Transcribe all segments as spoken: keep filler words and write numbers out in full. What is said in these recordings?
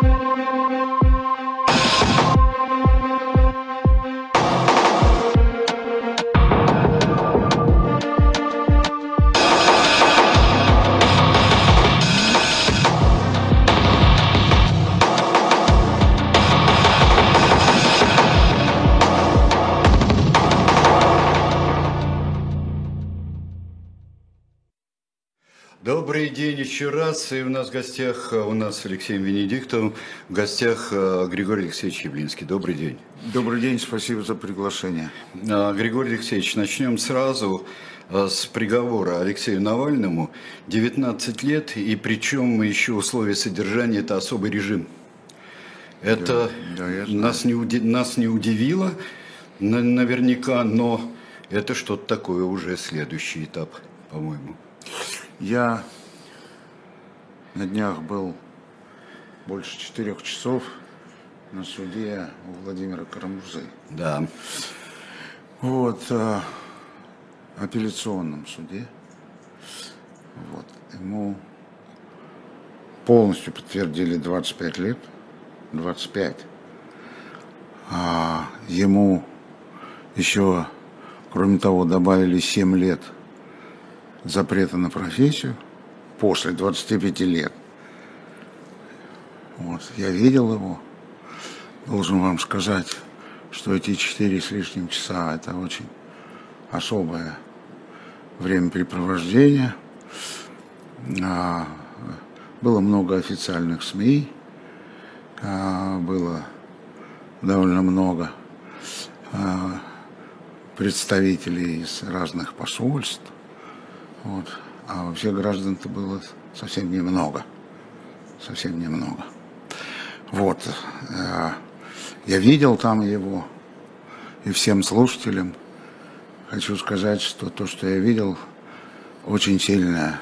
Добрый день еще раз. И у нас в гостях, у нас с Алексеем Венедиктовым, в гостях Григорий Алексеевич Явлинский. Добрый день. Добрый день, спасибо за приглашение. Григорий Алексеевич, начнем сразу с приговора Алексею Навальному. девятнадцать лет, и причем еще условия содержания – это особый режим. Это да, да, нас, не уди- нас не удивило наверняка, но это что-то такое уже следующий этап, по-моему. Я на днях был больше четырех часов на суде у Владимира Карамурзы. Да. Вот, э, апелляционном суде. Вот, ему полностью подтвердили двадцать пять лет. двадцать пять. А ему еще, кроме того, добавили семь лет запрета на профессию после двадцати пяти лет. Вот. Я видел его. Должен вам сказать, что эти четыре с лишним часа – это очень особое времяпрепровождение. А, было много официальных СМИ, а, было довольно много а, представителей из разных посольств. Вот. А вообще граждан-то было совсем немного. Совсем немного. Вот. Я видел там его, и всем слушателям хочу сказать, что то, что я видел, очень сильно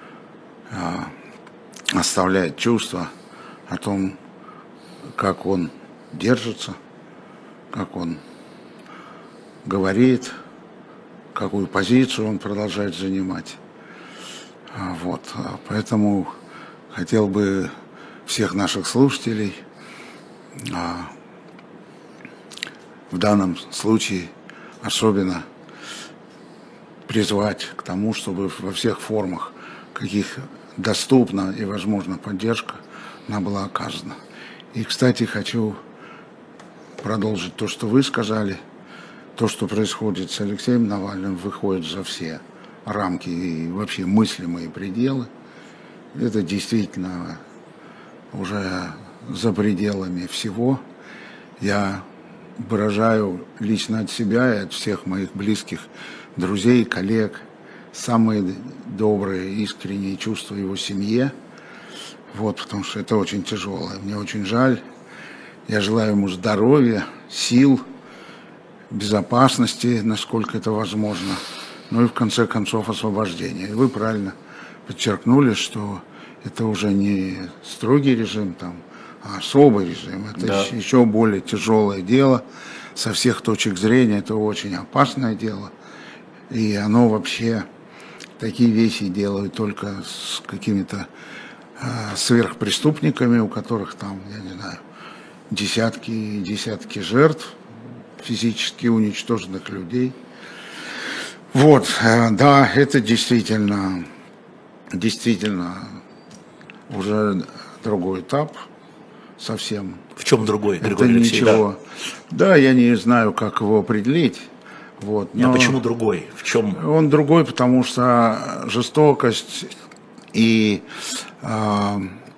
оставляет чувство о том, как он держится, как он говорит, какую позицию он продолжает занимать. Вот. Поэтому хотел бы всех наших слушателей в данном случае особенно призвать к тому, чтобы во всех формах, каких доступна и возможна поддержка, она была оказана. И, кстати, хочу продолжить то, что вы сказали. То, что происходит с Алексеем Навальным, выходит за все рамки и вообще мыслимые пределы. Это действительно уже за пределами всего. Я выражаю лично от себя и от всех моих близких друзей, коллег самые добрые, искренние чувства его семье. Вот, потому что это очень тяжелое. Мне очень жаль. Я желаю ему здоровья, сил, безопасности, насколько это возможно, ну и в конце концов освобождения. И вы правильно подчеркнули, что это уже не строгий режим, там, а особый режим. Это да. еще, еще более тяжелое дело. Со всех точек зрения это очень опасное дело. И оно вообще такие вещи делают только с какими-то э, сверхпреступниками, у которых там, я не знаю, десятки и десятки жертв, физически уничтоженных людей. Вот, да, это действительно, действительно уже другой этап совсем. В чем другой, Григорий это Алексеевич? Ничего. Да. да, я не знаю, как его определить. Вот, но а почему другой? В чем? Он другой, потому что жестокость и, э,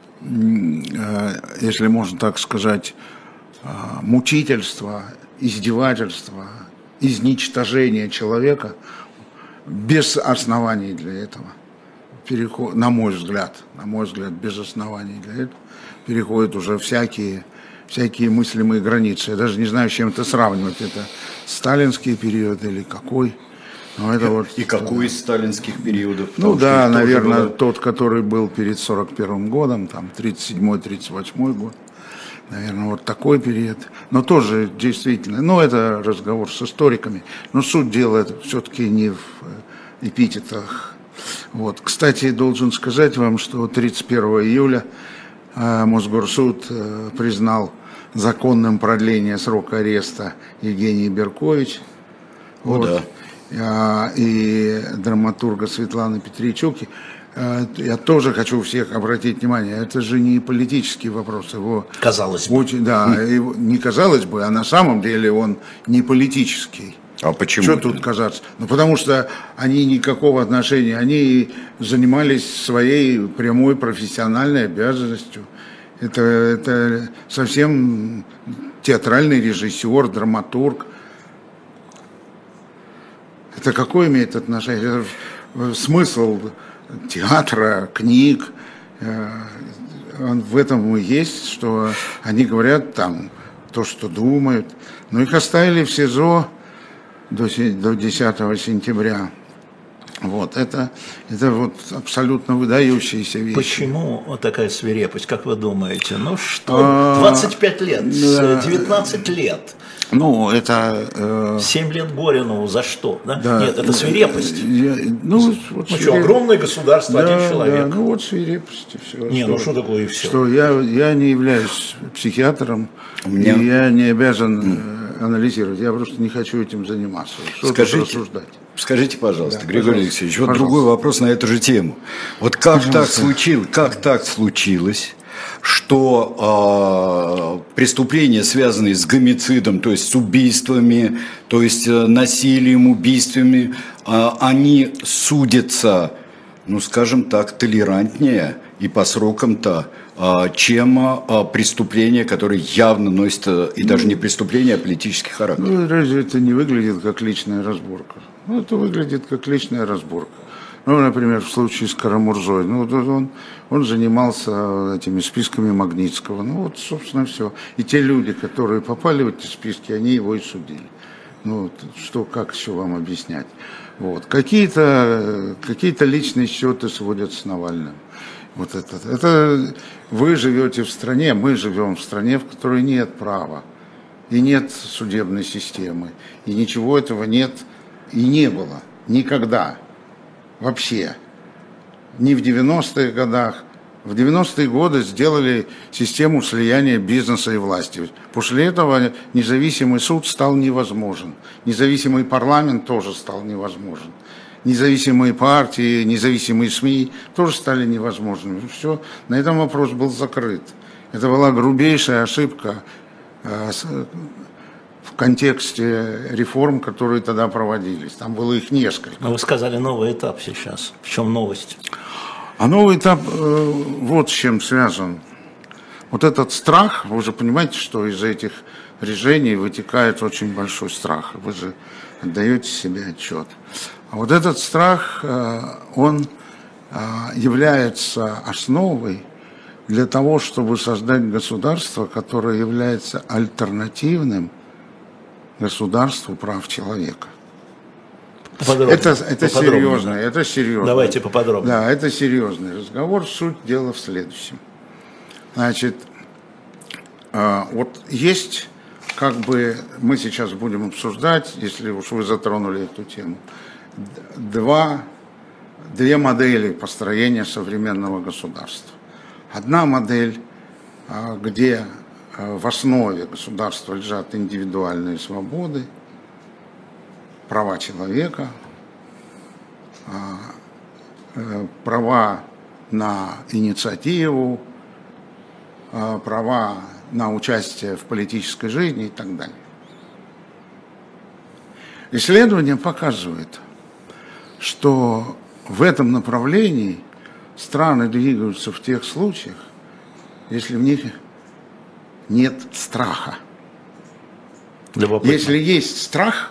э, если можно так сказать, э, мучительство, издевательство, изничтожение человека без оснований для этого, переход, на мой взгляд, на мой взгляд, без оснований для этого, переходят уже всякие, всякие мыслимые границы. Я даже не знаю, с чем это сравнивать. Это сталинский период или какой. Но это вот, и какой из сталинских периодов? Ну да, наверное, было... тот, который был перед сорок первым годом, там тридцать седьмой тридцать восьмой год. Наверное, вот такой период. Но тоже действительно, ну это разговор с историками. Но суть дела все-таки не в эпитетах. Вот. Кстати, должен сказать вам, что тридцать первого июля Мосгорсуд признал законным продление срока ареста Евгении Беркович. О, вот. да. И драматурга Светланы Петричук. Я тоже хочу всех обратить внимание, это же не политический вопрос. Его казалось бы. Очень, да, его, не казалось бы, а на самом деле он не политический. А почему? Что тут казаться? Ну, потому что они никакого отношения, они занимались своей прямой профессиональной обязанностью. Это, это совсем театральный режиссер, драматург. Это какое имеет отношение? Это смысл театра, книг, он в этом и есть, что они говорят там то, что думают. Но их оставили в СИЗО до десятого сентября. Вот, это, это вот абсолютно выдающиеся вещи. Почему вот такая свирепость, как вы думаете? Ну что, двадцать пять лет, девятнадцать лет. Ну, это... Э... семь лет Горину за что? Да? Да. Нет, это свирепость. Я, ну, вот, вот ну, свиреп... что, огромное государство, да, один человек. Да, ну вот свирепость и все. Не, что, ну что такое и все? Что я, я не являюсь психиатром, меня... и я не обязан mm. анализировать. Я просто не хочу этим заниматься. Что скажите, рассуждать? Скажите, пожалуйста, да, Григорий пожалуйста, Алексеевич, вот пожалуйста. другой вопрос на эту же тему. Вот как так случилось, как так случилось, что э, преступления, связанные с гомицидом, то есть с убийствами, то есть э, насилием, убийствами, э, они судятся, ну, скажем так, толерантнее и по срокам-то, э, чем э, преступления, которые явно носят, э, и даже не преступления, а политический характер. Ну, разве это не выглядит как личная разборка? Ну, это выглядит как личная разборка. Ну, например, в случае с Карамурзой, ну, он, он занимался этими списками Магнитского, ну, вот, собственно, все. И те люди, которые попали в эти списки, они его и судили. Ну, что, как еще вам объяснять? Вот. Какие-то, какие-то личные счеты сводят с Навальным. Вот это, это вы живете в стране, мы живем в стране, в которой нет права, и нет судебной системы, и ничего этого нет, и не было никогда. Вообще. Не в девяностых годах. В девяностые годы сделали систему слияния бизнеса и власти. После этого независимый суд стал невозможен. Независимый парламент тоже стал невозможен. Независимые партии, независимые СМИ тоже стали невозможными. Все, на этом вопрос был закрыт. Это была грубейшая ошибка в контексте реформ, которые тогда проводились. Там было их несколько. Но вы сказали новый этап сейчас. В чем новость? А новый этап э, вот с чем связан. Вот этот страх, вы же понимаете, что из этих решений вытекает очень большой страх. Вы же отдаете себе отчет. А вот этот страх, э, он э, является основой для того, чтобы создать государство, которое является альтернативным государству прав человека. Поподробнее. Это, это серьезно, это серьезно. Давайте поподробнее. Да, это серьезный разговор. Суть дела в следующем. Значит, э, вот есть, как бы, мы сейчас будем обсуждать, если уж вы затронули эту тему, два, две модели построения современного государства. Одна модель, э, где в основе государства лежат индивидуальные свободы, права человека, права на инициативу, права на участие в политической жизни и так далее. Исследования показывают, что в этом направлении страны двигаются в тех случаях, если в них нет страха. Любопытно. Если есть страх,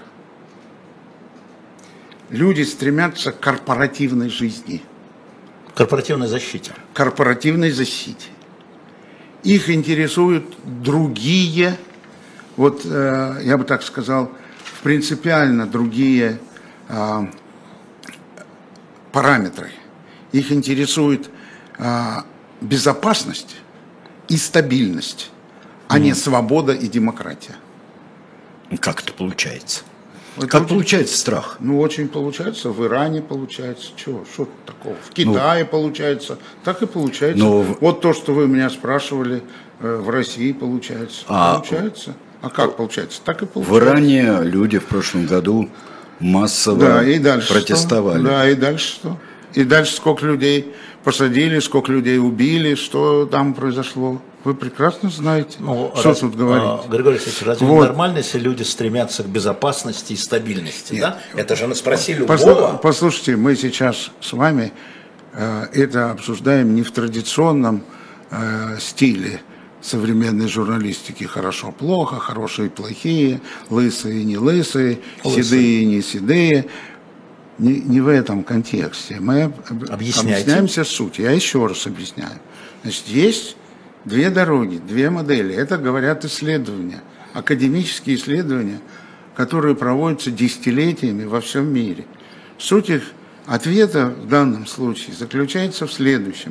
люди стремятся к корпоративной жизни. Корпоративной защите. Корпоративной защите. Их интересуют другие, вот э, я бы так сказал, принципиально другие э, параметры. Их интересует э, безопасность и стабильность, а mm. не свобода и демократия. Как это получается? Это Как очень, получается страх? Ну, очень получается. В Иране получается. Чего? Что такого? В Китае ну, получается. Так и получается. Но... Вот то, что вы меня спрашивали, в России получается. А... Получается. А как получается? Так и получается. В Иране люди в прошлом году массово да, и дальше протестовали. Что? Да, и дальше что? И дальше сколько людей посадили, сколько людей убили, что там произошло. Вы прекрасно знаете, ну, что раз, тут говорить. А, Григорий Алексеевич, разве вот. нормально, если люди стремятся к безопасности и стабильности? Нет. Да? Это же спроси любого. Послушайте, мы сейчас с вами э, это обсуждаем не в традиционном э, стиле современной журналистики. Хорошо-плохо, хорошие и плохие, лысые и не лысые, лысые. Седые и не седые. Не, не в этом контексте. Мы объясняемся суть. Я еще раз объясняю. Значит, есть две дороги, две модели. Это говорят исследования, академические исследования, которые проводятся десятилетиями во всем мире. Суть их ответа в данном случае заключается в следующем,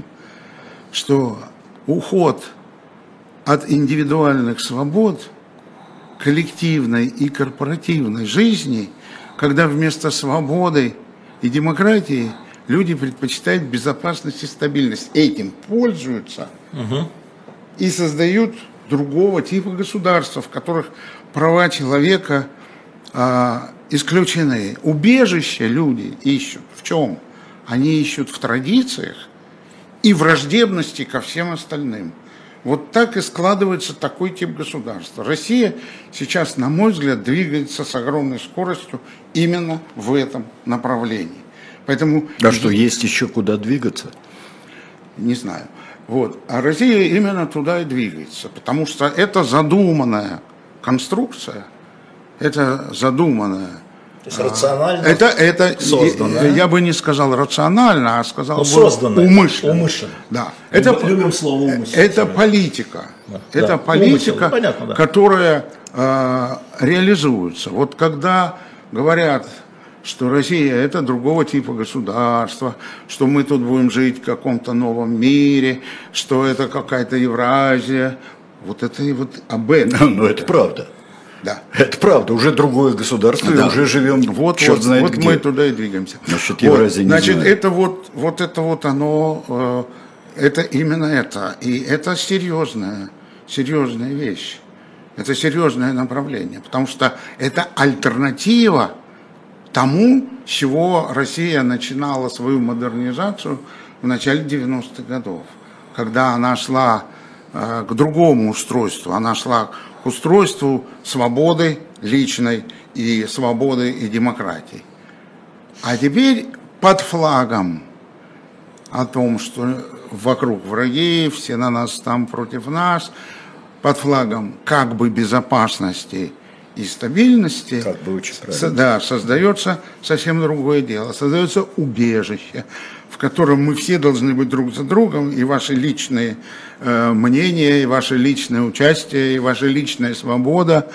что уход от индивидуальных свобод, коллективной и корпоративной жизни, когда вместо свободы и демократии люди предпочитают безопасность и стабильность. Этим пользуются угу. и создают другого типа государства, в которых права человека а, исключены. Убежище люди ищут. В чем? Они ищут в традициях и враждебности ко всем остальным. Вот так и складывается такой тип государства. Россия сейчас, на мой взгляд, двигается с огромной скоростью именно в этом направлении. Поэтому... Да что, есть еще куда двигаться? Не знаю. Вот. А Россия именно туда и двигается, потому что это задуманная конструкция, это задуманная... То есть рационально это, это, создано. Я, я бы не сказал рационально, а сказал бы создано, умышленно. умышленно. Да. Это, Любим слово умышленно. Это политика. Да. Это да. политика, понятно, да. которая э, реализуется. Вот когда говорят, что Россия это другого типа государства, что мы тут будем жить в каком-то новом мире, что это какая-то Евразия, вот это и вот об этом. Ну это правда. Да. Это правда, уже другое государство, да. и уже живем, вот, черт вот, знает вот где. Мы туда и двигаемся. Насчет Евразии вот, не значит, знаю. это вот, вот это вот оно, э, это именно это. И это серьезная, серьезная вещь. Это серьезное направление, потому что это альтернатива тому, с чего Россия начинала свою модернизацию в начале девяностых годов, когда она шла э, к другому устройству, она шла к устройству свободы личной и свободы и демократии. А теперь под флагом о том, что вокруг враги, все на нас там против нас, под флагом как бы безопасности и стабильности, как бы очень со, да, создается совсем другое дело. Создается убежище, в котором мы все должны быть друг за другом, и ваши личные э, мнения, и ваше личное участие, и ваша личная свобода,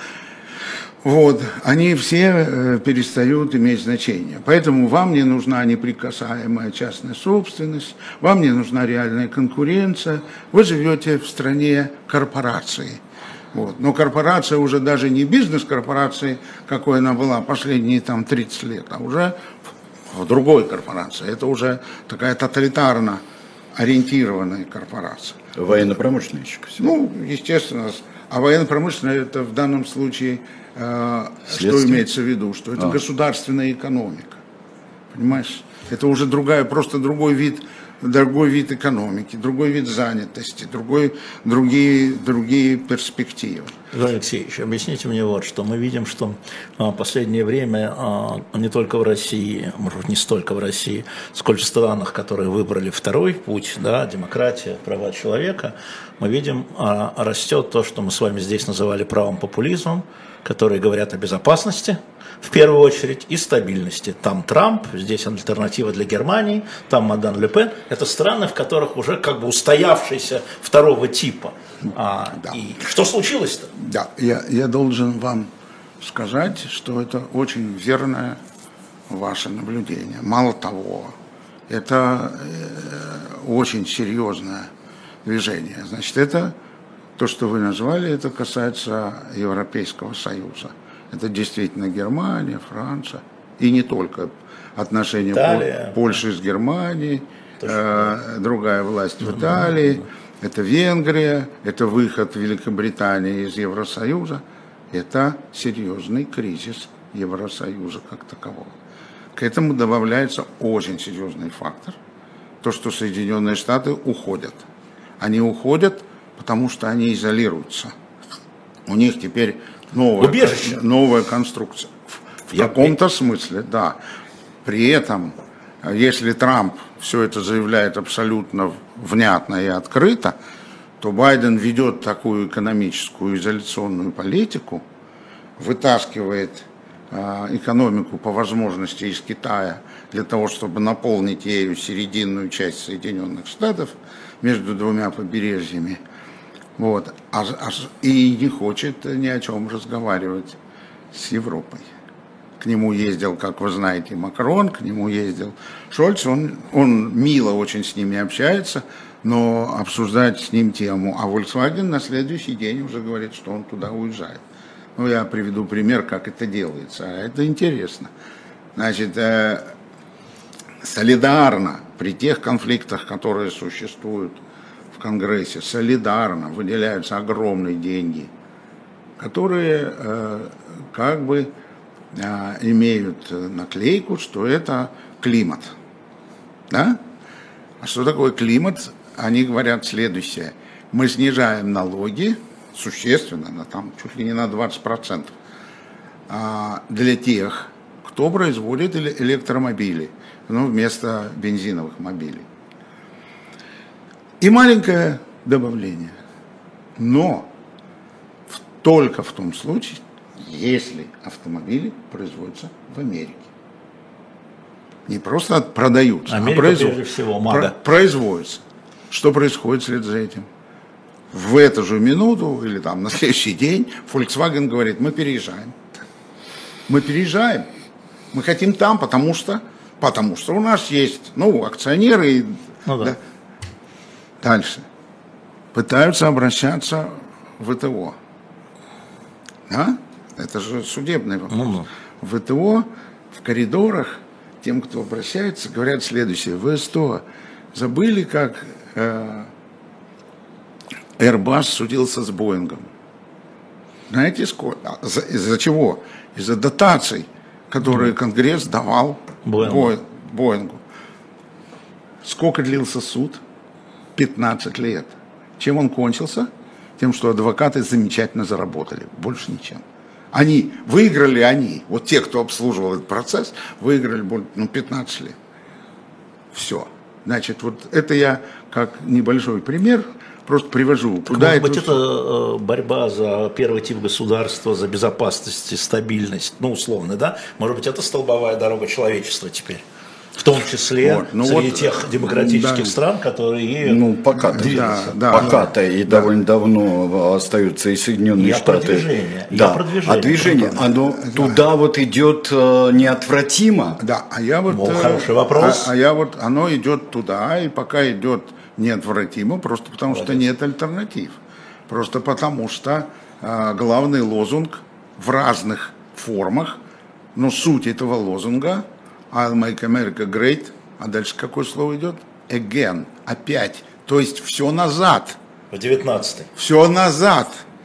вот, они все э, перестают иметь значение. Поэтому вам не нужна неприкасаемая частная собственность, вам не нужна реальная конкуренция, вы живете в стране корпорации. Вот. Но корпорация уже даже не бизнес-корпорация, какой она была последние там тридцать лет, а уже в другой корпорации. Это уже такая тоталитарно ориентированная корпорация. Военно-промышленная еще. Ну, естественно. А военно-промышленная это в данном случае, э, что имеется в виду? Что это а. государственная экономика. Понимаешь? Это уже другая, просто другой вид, другой вид экономики, другой вид занятости, другой, другие, другие перспективы. Григорий Алексеевич, объясните мне вот, что мы видим, что в последнее время не только в России, может быть, не столько в России, сколько в странах, которые выбрали второй путь, да, демократия, права человека, мы видим, растет то, что мы с вами здесь называли правым популизмом, которые говорят о безопасности, в первую очередь, и стабильности. Там Трамп, здесь альтернатива для Германии, там Мадан Ле Пен. Это страны, в которых уже как бы устоявшийся второго типа. А, да. И что случилось-то? Да, я, я должен вам сказать, что это очень верное ваше наблюдение. Мало того, это э, очень серьезное движение. Значит, это то, что вы назвали, это касается Европейского Союза. Это действительно Германия, Франция. И не только. Отношения Италия. Польши с Германией, э, другая власть в Италии, это Венгрия, это выход Великобритании из Евросоюза. Это серьезный кризис Евросоюза как такового. К этому добавляется очень серьезный фактор. То, что Соединенные Штаты уходят. Они уходят, потому что они изолируются. У них теперь новая, новая конструкция. В Я каком-то при... смысле, да. При этом, если Трамп все это заявляет абсолютно внятно и открыто, то Байден ведет такую экономическую изоляционную политику, вытаскивает э, экономику по возможности из Китая для того, чтобы наполнить ею серединную часть Соединенных Штатов между двумя побережьями, вот, а, а, и не хочет ни о чем разговаривать с Европой. К нему ездил, как вы знаете, Макрон, к нему ездил Шольц, он, он мило очень с ними общается, но обсуждать с ним тему. А Volkswagen на следующий день уже говорит, что он туда уезжает. Ну, я приведу пример, как это делается. Это интересно. Значит, э, солидарно при тех конфликтах, которые существуют в Конгрессе, солидарно выделяются огромные деньги, которые э, как бы э, имеют наклейку, что это климат. Да? А что такое климат? Они говорят следующее. Мы снижаем налоги существенно, на, там, чуть ли не на двадцать процентов, а, для тех, кто производит электромобили, ну, вместо бензиновых мобилей. И маленькое добавление. Но в, только в том случае, если автомобили производятся в Америке. Не просто продаются, Америка, а производятся. Прежде всего, МАГА. Производятся. Что происходит вслед за этим? В эту же минуту или там на следующий день Volkswagen говорит, мы переезжаем. Мы переезжаем. Мы хотим там, потому что, потому что у нас есть, ну, акционеры. Ну, да. Да. Дальше. Пытаются обращаться в ВТО. Да? Это же судебный вопрос. Ну, в ВТО, в коридорах, тем, кто обращается, говорят следующее. Вы что, забыли, как э, Airbus судился с Боингом? Знаете, сколько? Из-за, из-за чего? Из-за дотаций, которые Конгресс давал Боингу. Боингу. Сколько длился суд? пятнадцать лет. Чем он кончился? Тем, что адвокаты замечательно заработали. Больше ничем. Они, выиграли они, вот те, кто обслуживал этот процесс, выиграли ну, пятнадцать лет. Все. Значит, вот это я как небольшой пример просто привожу. Куда может это... быть, это борьба за первый тип государства, за безопасность и стабильность, ну, условно, да? Может быть, это столбовая дорога человечества теперь? В том числе вот, ну среди вот, тех демократических да, стран, которые ну, пока движутся. Да, да, пока-то да, и да. довольно давно остаются и Соединенные я Штаты. Продвижение. Да. Я продвижение. А движение, оно да. туда вот идет э, неотвратимо. Да, а я вот... Мол, хороший вопрос. А, а я вот, оно идет туда, и пока идет неотвратимо, просто потому Молодец. Что нет альтернатив. Просто потому что э, главный лозунг в разных формах, но суть этого лозунга I'll make America great, а дальше какое слово идет? Again, опять. То есть все назад. В девятнадцатый. Все назад.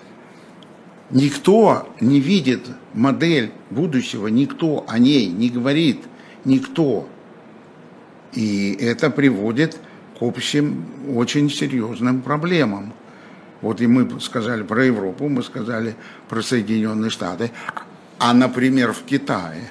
Никто не видит модель будущего, никто о ней не говорит, никто. И это приводит к общим очень серьезным проблемам. Вот и мы сказали про Европу, мы сказали про Соединенные Штаты. А, например, в Китае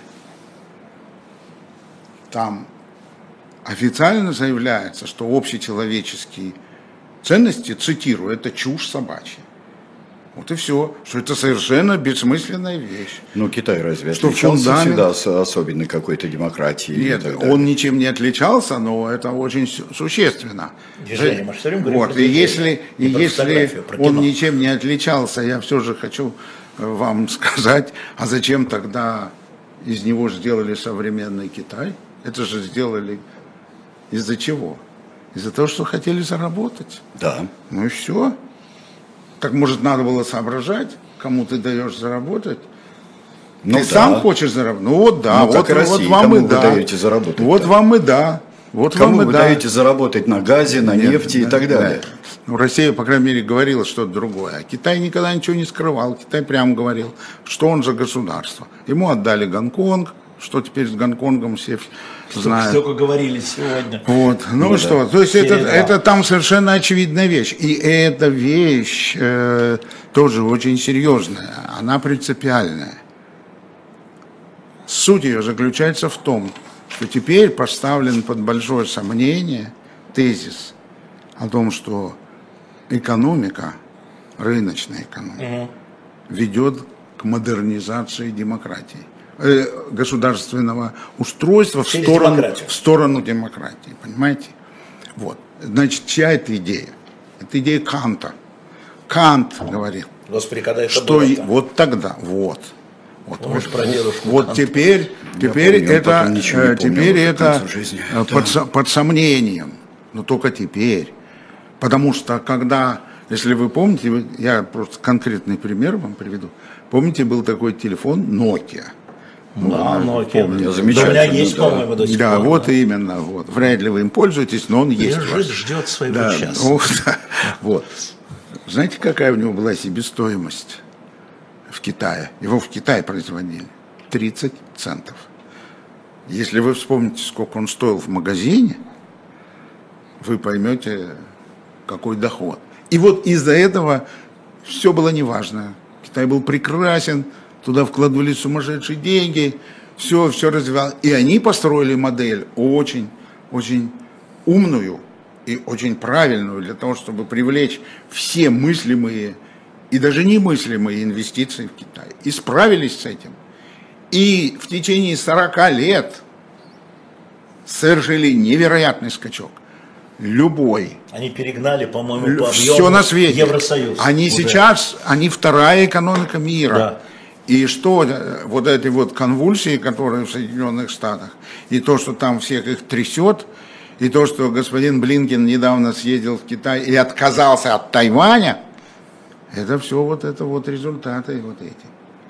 там официально заявляется, что общечеловеческие ценности, цитирую, это чушь собачья. Вот и все, что это совершенно бессмысленная вещь. Ну, Китай разве что отличался фундамент... всегда с особенной какой-то демократией? Нет, он ничем не отличался, но это очень существенно. Движение, мы все время говорим вот, про и если, и если он кино. ничем не отличался, я все же хочу вам сказать, а зачем тогда из него сделали современный Китай? Это же сделали из-за чего? Из-за того, что хотели заработать. Да. Ну и все. Так, может, надо было соображать, кому ты даешь заработать? Ну, Ты да. сам хочешь заработать? Ну вот да, Ну, вот, как и вот Россия. вам Кому и вы да. даете заработать? Вот Да. вам и да. Вот Кому вам и вы да. даете заработать на газе, на Нет, нефти и да, так далее? да. Ну, Россия, по крайней мере, говорила что-то другое. А Китай никогда ничего не скрывал. Китай прямо говорил, что он за государство. Ему отдали Гонконг, что теперь с Гонконгом все знают. Столько говорили сегодня. Вот. Ну, Ну, что, да. то есть это, Серия два. это там совершенно очевидная вещь. И эта вещь э, тоже очень серьезная, она принципиальная. Суть ее заключается в том, что теперь поставлен под большое сомнение тезис о том, что экономика, рыночная экономика, угу. ведет к модернизации демократии, э, государственного устройства в сторону, в сторону демократии, понимаете? Вот. Значит, чья это идея? Это идея Канта. Кант говорил, Господи, когда это что было и, вот тогда, вот. Вот, Помнишь вот, про дедушку вот Канта? теперь, теперь помню, это, помню, теперь это да. под, под сомнением, но только теперь. Потому что когда, если вы помните, я просто конкретный пример вам приведу. Помните, был такой телефон Nokia? Да, ну, Nokia. Помню, Да, замечательно. у меня есть, да. по-моему, до сих Да, пор. вот да. именно, вот. Вряд ли вы им пользуетесь, но он есть. Лежит, ждет своего да, часа. Ну, да, вот. Знаете, какая у него была себестоимость в Китае? Его в Китае производили. тридцать центов. Если вы вспомните, сколько он стоил в магазине, вы поймете, какой доход. И вот из-за этого все было неважно. Китай был прекрасен, туда вкладывали сумасшедшие деньги, все, все развивалось. И они построили модель очень, очень умную и очень правильную для того, чтобы привлечь все мыслимые и даже немыслимые инвестиции в Китай. И справились с этим. И в течение сорока лет совершили невероятный скачок. Любой. Они перегнали, по-моему, по объему Все на свете. Евросоюз. Они уже. сейчас, они вторая экономика мира. Да. И что вот эти вот конвульсии, которые в Соединенных Штатах, и то, что там всех их трясет, и то, что господин Блинкен недавно съездил в Китай и отказался от Тайваня, это все вот это вот результаты вот эти.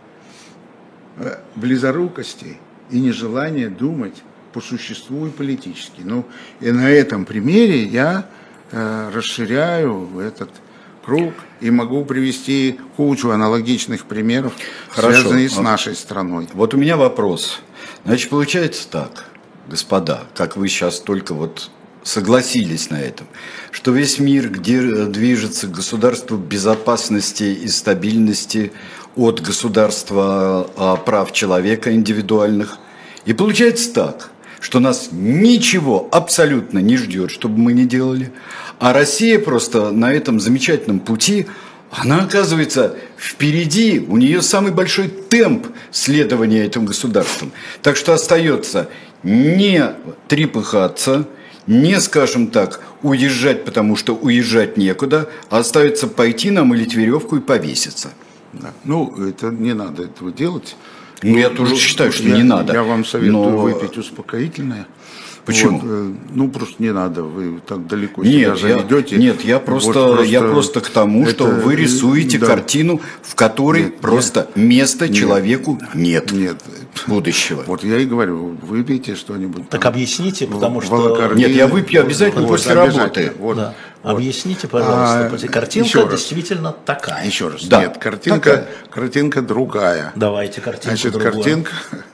Близорукости и нежелание думать по существу и политически. Ну, и на этом примере я э, расширяю этот круг и могу привести кучу аналогичных примеров, Хорошо. связанных с нашей страной. Вот у меня вопрос. Значит, получается так, господа, как вы сейчас только вот согласились на этом, что весь мир, где движется государство безопасности и стабильности от государства прав человека индивидуальных, и получается так, что нас ничего абсолютно не ждет, что бы мы ни делали, а Россия просто на этом замечательном пути, она оказывается впереди, у нее самый большой темп следования этим государством. Так что остается не трепыхаться, не, скажем так, уезжать, потому что уезжать некуда, а остается пойти, намылить веревку и повеситься. Да. Ну, это не надо этого делать. Ну, я тоже считаю, что я, не надо. Я вам советую но... выпить успокоительное. Почему? Вот, ну, просто не надо, вы так далеко нет, себя я, заведете. Нет, я просто, вот просто, я просто к тому, это, что вы рисуете да. картину, в которой нет, просто нет, места нет, человеку нет, нет будущего. Вот я и говорю, выпейте что-нибудь. Так там, объясните, потому что... волокордин. Нет, я выпью обязательно вот, после обязательно. работы. Вот, Да. вот. Объясните, пожалуйста, А, картинка действительно такая. Еще раз. Да, Нет, картинка, такая. картинка другая. Давайте картинку Значит, другую. картинка...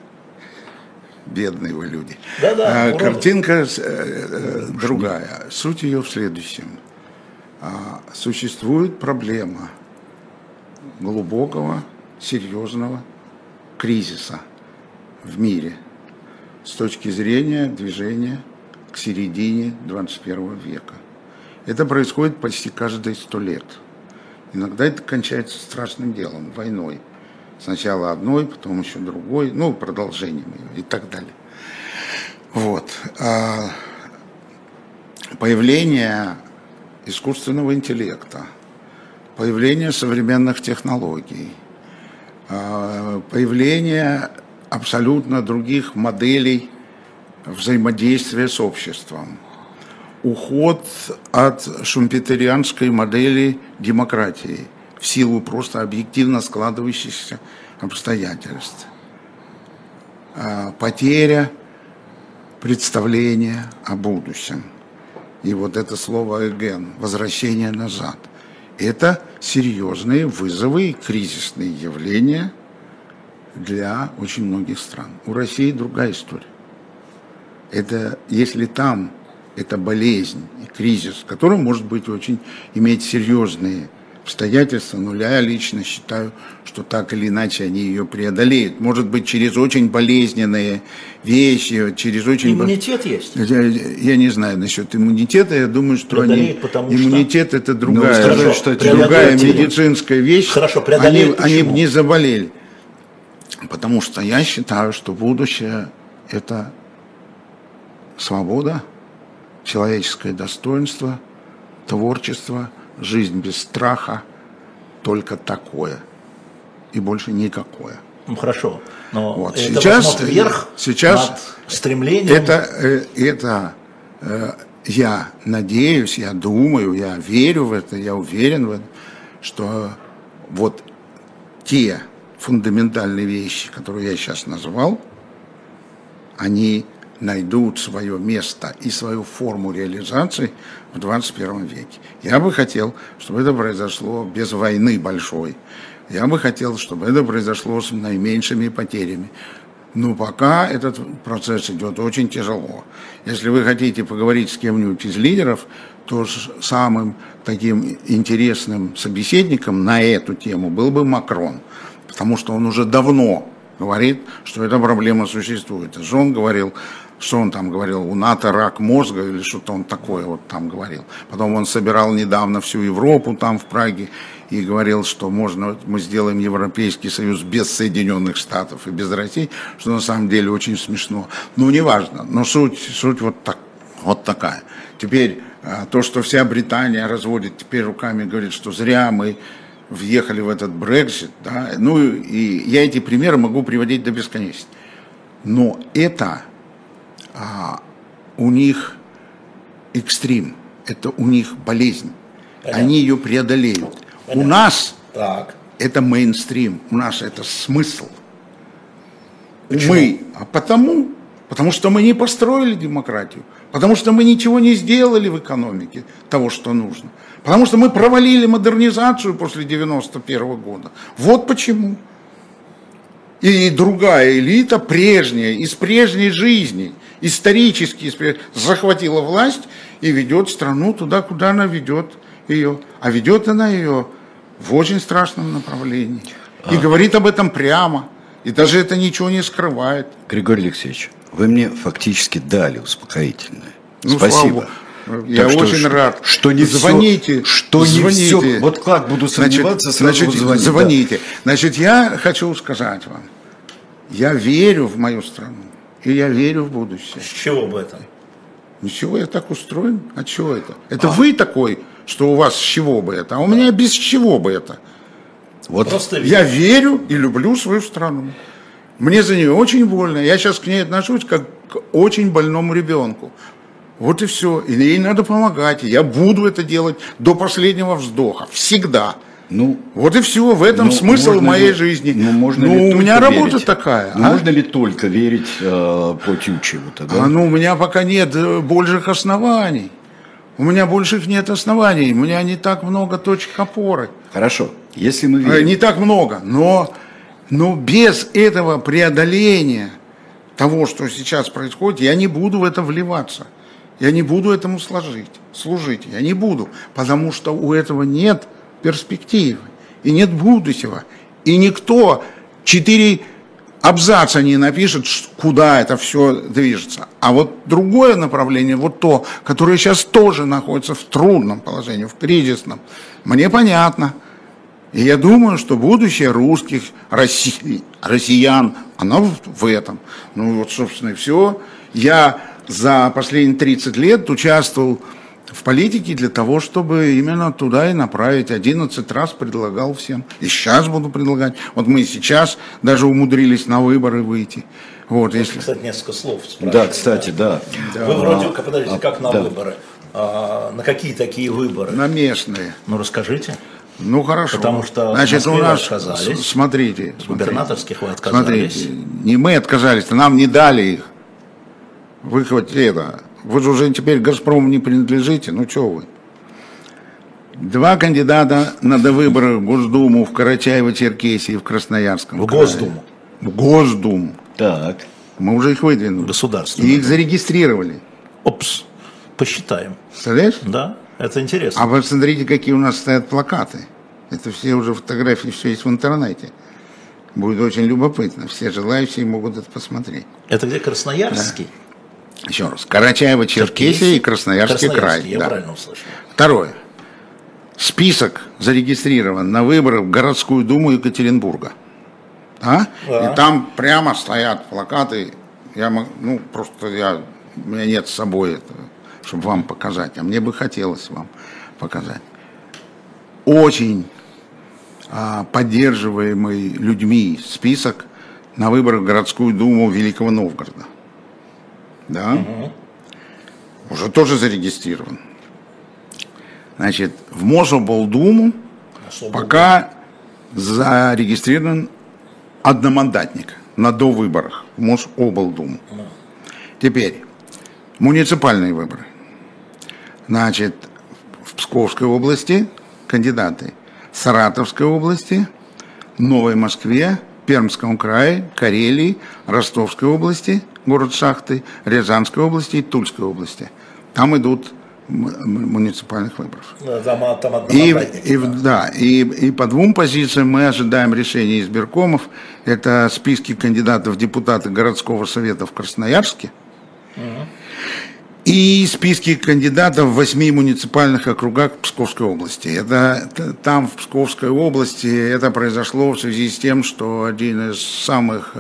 Бедные вы люди. Да-да, а, ура. картинка э, другая. Суть ее в следующем. А, существует проблема глубокого, серьезного кризиса в мире с точки зрения движения к середине двадцать первого века. Это происходит почти каждые сто лет. Иногда это кончается страшным делом, войной. Сначала одной, потом еще другой, ну, продолжением ее и так далее. Вот. А появление искусственного интеллекта, появление современных технологий, появление абсолютно других моделей взаимодействия с обществом, уход от шумпетерианской модели демократии в силу просто объективно складывающихся обстоятельств. э, потеря представления о будущем. И вот это слово «эген» – возвращение назад. Это серьезные вызовы и кризисные явления для очень многих стран. У России другая история. Это, если там это болезнь и кризис, который может быть очень, иметь серьезные обстоятельства, но я лично считаю, что так или иначе они ее преодолеют. Может быть, через очень болезненные вещи, через очень... Иммунитет есть? Я, я не знаю насчет иммунитета, я думаю, что преодолеет, они... Иммунитет что... это другая, ну, скажу, что это другая медицинская вещь. Хорошо, преодолеют. Они, они не заболели. Потому что я считаю, что будущее – это свобода, человеческое достоинство, творчество, жизнь без страха, только такое и больше никакое. Ну хорошо, но вот. это сейчас, вверх сейчас над стремлением. Это, это я надеюсь, я думаю, я верю в это, я уверен в это, что вот те фундаментальные вещи, которые я сейчас назвал, они найдут свое место и свою форму реализации в двадцать первом веке. Я бы хотел, чтобы это произошло без войны большой. Я бы хотел, чтобы это произошло с наименьшими потерями. Но пока этот процесс идет очень тяжело. Если вы хотите поговорить с кем-нибудь из лидеров, то самым таким интересным собеседником на эту тему был бы Макрон. Потому что он уже давно говорит, что эта проблема существует. Что он говорил, что он там говорил, у НАТО рак мозга или что-то он такое вот там говорил. Потом он собирал недавно всю Европу там в Праге и говорил, что можно, мы сделаем Европейский Союз без Соединенных Штатов и без России, что на самом деле очень смешно. Ну, неважно, но суть, суть вот, так, вот такая. Теперь то, что вся Британия разводит теперь руками, говорит, что зря мы въехали в этот Брексит, да, ну и я эти примеры могу приводить до бесконечности. Но это а, у них экстрим, это у них болезнь. Понятно. Они ее преодолеют. Понятно. У нас так. Это мейнстрим, у нас это смысл. Почему? Мы, а потому, потому что мы не построили демократию, потому что мы ничего не сделали в экономике того, что нужно. Потому что мы провалили модернизацию после девяносто первого года. Вот почему. И другая элита, прежняя, из прежней жизни, исторически захватила власть и ведет страну туда, куда она ведет ее. А ведет она ее в очень страшном направлении. И а. говорит об этом прямо. И даже это ничего не скрывает. Григорий Алексеевич, вы мне фактически дали успокоительное. Ну, спасибо. Я так очень что, рад. Что не звоните. Все, что звоните. Не все. Вот как буду сомневаться, значит, сразу звонить. Звоните. Да. Значит, я хочу сказать вам, я верю в мою страну, и я верю в будущее. С чего бы это? Ничего, я так устроен. От чего это? Это а. вы такой, что у вас с чего бы это, а у да. меня без чего бы это. Вот просто я верю и люблю свою страну. Мне за нее очень больно. Я сейчас к ней отношусь как к очень больному ребенку. Вот и все. И ей надо помогать. И я буду это делать до последнего вздоха. Всегда. Ну, вот и все. В этом ну, смысл моей ли, жизни. Ну, можно ну ли у меня верить? Работа такая. Ну, а? Можно ли только верить э, по Тютчеву-то? Да? А, ну, у меня пока нет больших оснований. У меня больших нет оснований. У меня не так много точек опоры. Хорошо. Если мы верим... Не так много. Но, но без этого преодоления того, что сейчас происходит, я не буду в это вливаться. Я не буду этому служить, служить, я не буду, потому что у этого нет перспективы, и нет будущего, и никто четыре абзаца не напишет, куда это все движется. А вот другое направление, вот то, которое сейчас тоже находится в трудном положении, в кризисном, мне понятно. И я думаю, что будущее русских, России, россиян, оно в этом. Ну вот, собственно, и все. Я... за последние тридцать лет участвовал в политике для того, чтобы именно туда и направить. одиннадцать раз предлагал всем. И сейчас буду предлагать. Вот мы сейчас даже умудрились на выборы выйти. Вот, если... Кстати, несколько слов спрашиваю. Да, кстати, да. да. Вы вроде, а, подождите, как на да. выборы? А, на какие такие выборы? На местные. Ну, расскажите. Ну хорошо. Потому что значит, у нас, отказались. Смотрите, Губернаторских вы отказались. Смотрите, не мы отказались, нам не дали их. Вы хоть это, вы же уже теперь Газпрому не принадлежите, ну что вы. Два кандидата на довыборы в Госдуму в Карачаево-Черкесии и в Красноярском В крае. Госдуму. В Госдуму. Так. Мы уже их выдвинули. Государственную. И их зарегистрировали. Опс, посчитаем. Представляешь? Да, это интересно. А вы смотрите, какие у нас стоят плакаты. Это все уже фотографии, все есть в интернете. Будет очень любопытно. Все желающие могут это посмотреть. Это где Красноярский? Да. Еще раз. Карачаево-Черкесия и Красноярский, Красноярский край. Я да. правильно услышал. Второе. Список зарегистрирован на выборы в городскую думу Екатеринбурга. А? Да. И там прямо стоят плакаты. Я, ну, просто я, у меня нет с собой этого, чтобы вам показать. А мне бы хотелось вам показать. Очень а, поддерживаемый людьми список на выборах в городскую думу Великого Новгорода. Да? Угу. Уже тоже зарегистрирован. Значит, в Мособлдуму пока зарегистрирован одномандатник на довыборах в Мособлдуму. Да. Теперь муниципальные выборы. Значит, в Псковской области кандидаты, в Саратовской области, Новой Москве, Пермском крае, Карелии, Ростовской области, город Шахты, Рязанской области и Тульской области. Там идут муниципальных выборов. Да, там, там и, и, да, и, и по двум позициям мы ожидаем решения избиркомов. Это списки кандидатов в депутаты городского совета в Красноярске угу. и списки кандидатов в восьми муниципальных округах Псковской области. Это, это, там, в Псковской области, это произошло в связи с тем, что один из самых,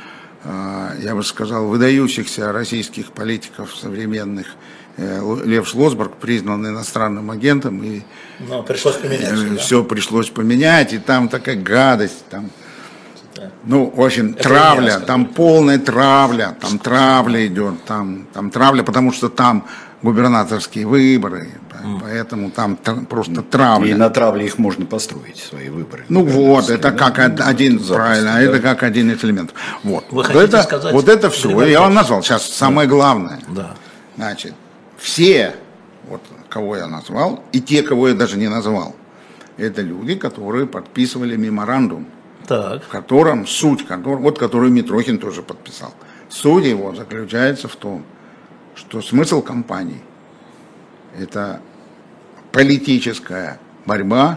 я бы сказал, выдающихся российских политиков современных, Лев Шлосберг, признан иностранным агентом, и Но пришлось поменять, все да? пришлось поменять, и там такая гадость, там, да. ну, в общем, это травля, там полная травля, там травля идет, там, там травля, потому что там губернаторские выборы, mm. поэтому там просто травля. И на травле их можно построить, свои выборы. Ну вот, это да? как ну, один, запуск, правильно, да? это как один из элементов. Вот, Вы вот это, сказать, вот это все, я вам назвал, сейчас да. самое главное. Да. Значит, все, вот, кого я назвал, и те, кого я даже не назвал, это люди, которые подписывали меморандум, так. в котором суть, который, вот который Митрохин тоже подписал. Суть его заключается в том, что смысл кампании – это политическая борьба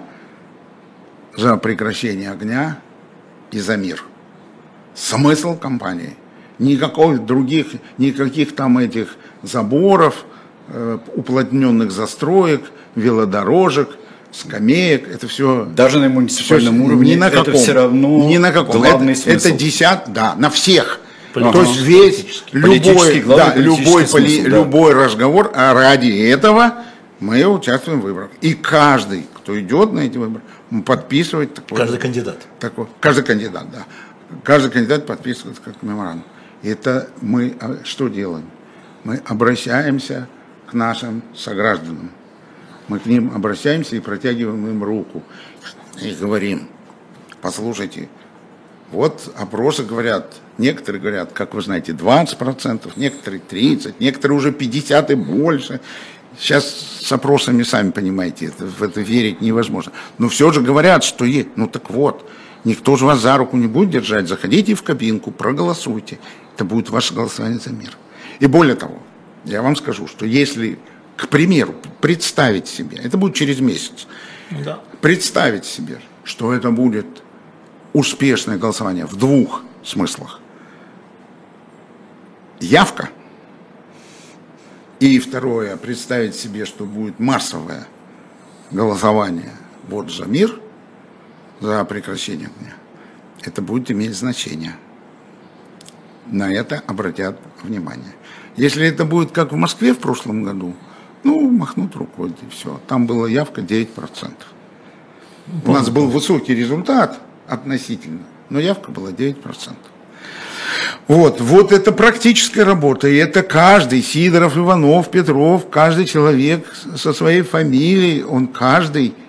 за прекращение огня и за мир. Смысл кампании. Никаких других, никаких там этих заборов, уплотненных застроек, велодорожек, скамеек, это все. Даже на муниципальном все, уровне ни на это каком, все равно ни на каком. главный это, смысл. Это десят, да, на всех. Ага. То есть весь любой, да, любой, смысл, поли, да. любой разговор, а ради этого мы участвуем в выборах. И каждый, кто идет на эти выборы, подписывает такой. Каждый кандидат. Такой, каждый кандидат, да. Каждый кандидат подписывает как меморандум. Это мы что делаем? Мы обращаемся к нашим согражданам. Мы к ним обращаемся и протягиваем им руку. И говорим, послушайте, вот опросы говорят, некоторые говорят, как вы знаете, двадцать процентов, некоторые тридцать процентов, некоторые уже пятьдесят процентов и больше. Сейчас с опросами, сами понимаете, это, в это верить невозможно. Но все же говорят, что есть. Ну так вот, никто же вас за руку не будет держать. Заходите в кабинку, проголосуйте. Это будет ваше голосование за мир. И более того, я вам скажу, что если, к примеру, представить себе, это будет через месяц, да. представить себе, что это будет успешное голосование в двух смыслах. Явка. И второе, представить себе, что будет массовое голосование вот за мир, за прекращение огня. Это будет иметь значение. На это обратят внимание. Если это будет как в Москве в прошлом году, ну, махнут рукой, и все. Там была явка девять процентов. У нас был высокий результат относительно, но явка была девять процентов. Вот, вот это практическая работа, и это каждый, Сидоров, Иванов, Петров, каждый человек со своей фамилией, он каждый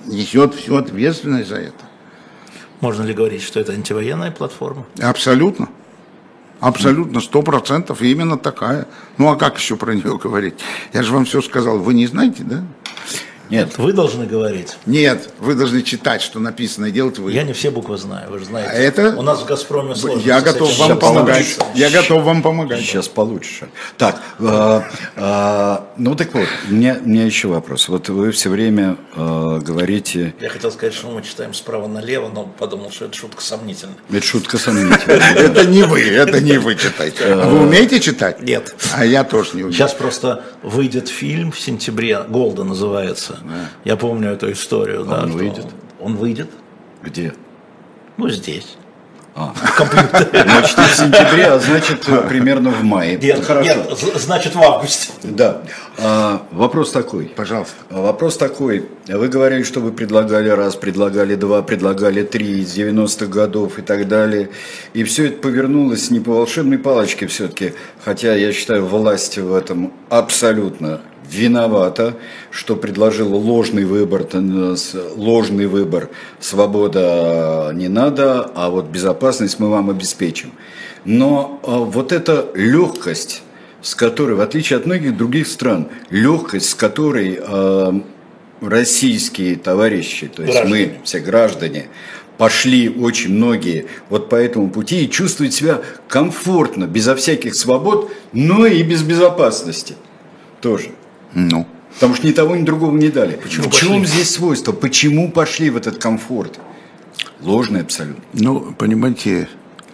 несет всю ответственность за это. Можно ли говорить, что это антивоенная платформа? Абсолютно. Абсолютно, сто процентов именно такая. Ну а как еще про нее говорить? Я же вам все сказал. Вы не знаете, да? Нет. Вы должны говорить. Нет, вы должны читать, что написано, и делать вы. Я не все буквы знаю, вы же знаете. Это... У нас в «Газпроме» сложно. Я готов вам помогать. Я готов вам помогать. Сейчас получше. Так, э, э, ну так вот, у меня, у меня еще вопрос. Вот вы все время э, говорите... Я хотел сказать, что мы читаем справа налево, но подумал, что это шутка сомнительная. Это шутка сомнительная. Это не вы, это не вы читаете. А вы умеете читать? Нет. А я тоже не умею. Сейчас просто выйдет фильм в сентябре, «Голда» называется. Да. Я помню эту историю. А да, он выйдет? Он выйдет. Где? Ну, здесь. А. В компьютере. Значит, в сентябре, а значит, примерно в мае. Нет, Хорошо. Нет, значит, в августе. Да. А, вопрос такой. Пожалуйста. Вопрос такой. Вы говорили, что вы предлагали раз, предлагали два, предлагали три из девяностых годов и так далее. И все это повернулось не по волшебной палочке все-таки. Хотя я считаю, власть в этом абсолютно виновата, что предложила ложный выбор, ложный выбор, свобода не надо, а вот безопасность мы вам обеспечим. Но вот эта легкость, с которой, в отличие от многих других стран, легкость, с которой российские товарищи, то есть граждане. мы, все граждане, пошли очень многие вот по этому пути и чувствуют себя комфортно, безо всяких свобод, но и без безопасности тоже. Ну. Потому что ни того, ни другого не дали. Почему в чем пошли? Здесь свойство? Почему пошли в этот комфорт? Ложный абсолютно. Ну, понимаете,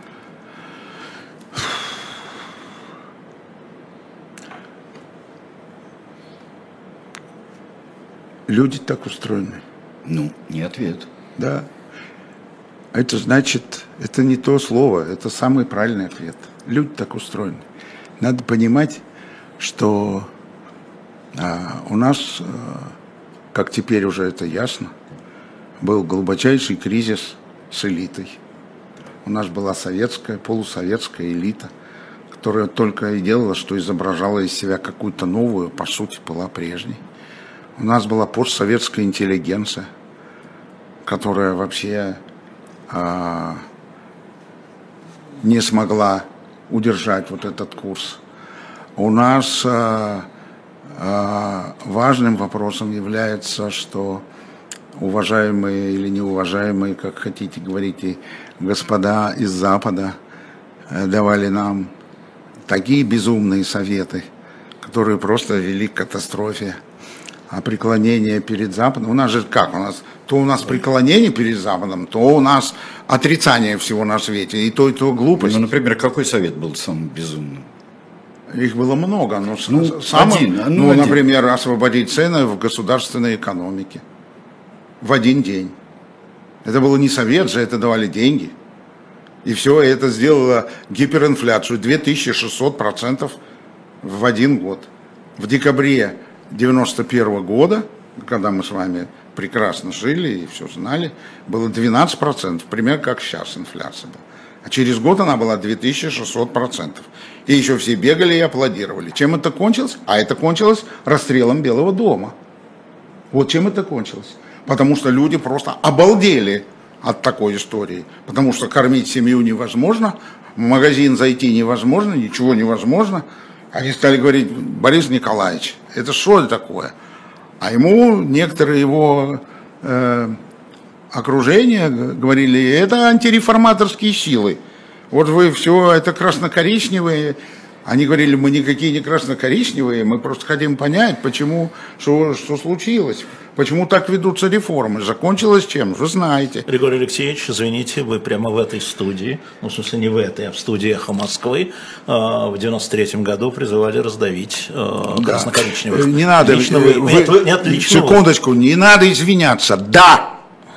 люди так устроены. Ну, не ответ. Да. Это значит, это не то слово, это самый правильный ответ. Люди так устроены. Надо понимать, что а, у нас, как теперь уже это ясно, был глубочайший кризис с элитой. У нас была советская, полусоветская элита, которая только и делала, что изображала из себя какую-то новую, по сути, была прежней. У нас была постсоветская интеллигенция, которая вообще а, не смогла удержать вот этот курс. У нас а, а, важным вопросом является, что уважаемые или неуважаемые, как хотите говорите, господа из Запада давали нам такие безумные советы, которые просто вели к катастрофе. А преклонение перед Западом, у нас же как, у нас то у нас преклонение перед Западом, то у нас отрицание всего на свете, и то, и то глупость. Ну, например, какой совет был самым безумным? Их было много, но ну, самым, один, ну, ну один. например, освободить цены в государственной экономике в один день. Это было не совет же, это давали деньги. И все это сделало гиперинфляцию две тысячи шестьсот процентов в один год. В декабре девяносто первого года, когда мы с вами прекрасно жили и все знали, было двенадцать процентов, примерно как сейчас инфляция была. А через год она была две тысячи шестьсот процентов. И еще все бегали и аплодировали. Чем это кончилось? А это кончилось расстрелом Белого дома. Вот чем это кончилось. Потому что люди просто обалдели от такой истории. Потому что кормить семью невозможно, в магазин зайти невозможно, ничего невозможно. Они стали говорить: Борис Николаевич, это что такое? А ему некоторые его э, окружения говорили: это антиреформаторские силы. Вот вы все, это красно-коричневые. Они говорили: мы никакие не красно-коричневые, мы просто хотим понять, почему, что, что случилось, почему так ведутся реформы. Закончилось чем? Вы знаете. Григорий Алексеевич, извините, вы прямо в этой студии, ну, в смысле не в этой, а в студии «Эхо Москвы» в девяносто третьем году призывали раздавить да. красно-коричневых. Не надо, лично вы, вы, нет, вы, нет, лично секундочку, вы. Не надо извиняться. Да!